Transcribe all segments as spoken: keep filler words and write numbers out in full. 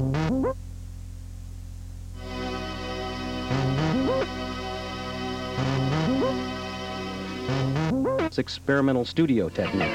Experimental studio techniques.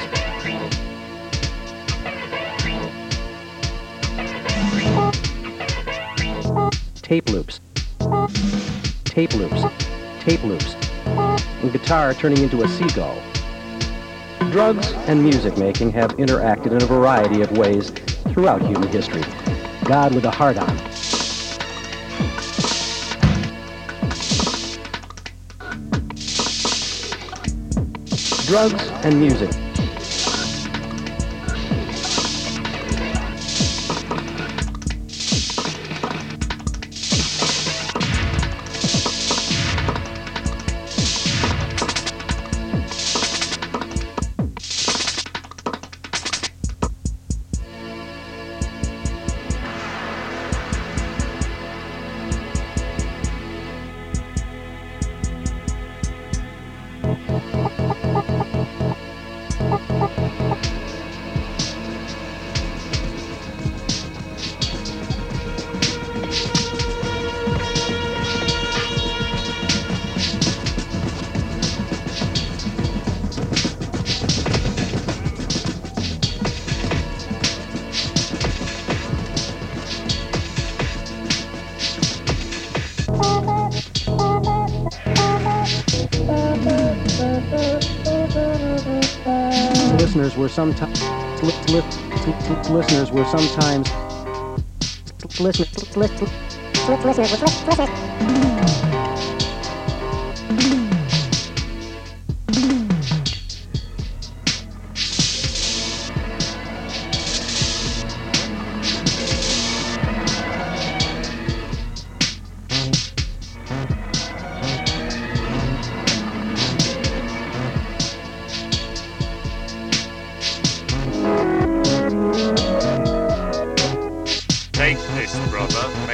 Tape loops. Tape loops. Tape loops. And guitar turning into a seagull. Drugs and music making have interacted in a variety of ways throughout human history. God with a heart on. Drugs and music. Listeners were sometimes listeners were sometimes listeners listeners Take this, brother.